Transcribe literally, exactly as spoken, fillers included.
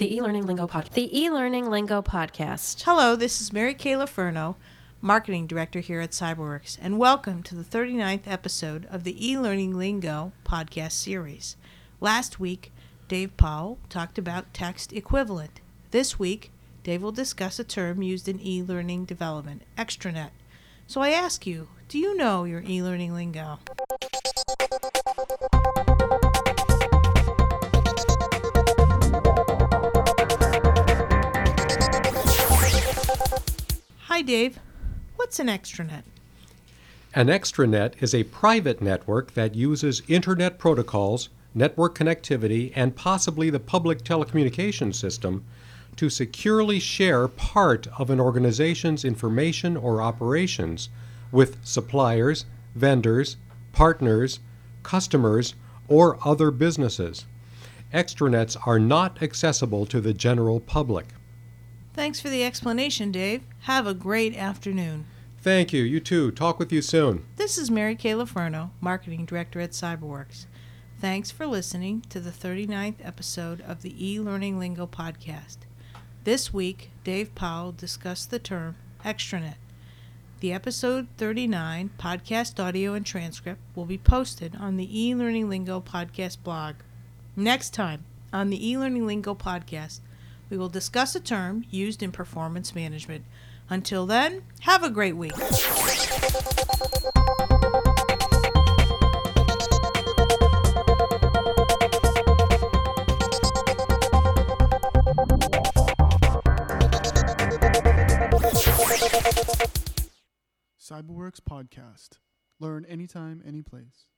The e-learning lingo podcast. The e-learning lingo podcast. Hello, this is Mary Kay Lafurno, Marketing Director here at Cyberworks, and welcome to the thirty-ninth episode of the e-learning lingo podcast series. Last week, Dave Powell talked about text equivalent. This week, Dave will discuss a term used in e-learning development, extranet. So I ask you, do you know your e-learning lingo? Hi, Dave. What's an extranet? An extranet is a private network that uses Internet protocols, network connectivity, and possibly the public telecommunications system to securely share part of an organization's information or operations with suppliers, vendors, partners, customers, or other businesses. Extranets are not accessible to the general public. Thanks for the explanation, Dave. Have a great afternoon. Thank you. You too. Talk with you soon. This is Mary Kay Lafurno, Marketing Director at Cyberworks. Thanks for listening to the thirty-ninth episode of the e-learning lingo podcast. This week, Dave Powell discussed the term extranet. The episode thirty-nine podcast audio and transcript will be posted on the e-learning lingo podcast blog. Next time on the e-learning lingo podcast, we will discuss a term used in performance management. Until then, have a great week. Cyberworks Podcast. Learn anytime, any place.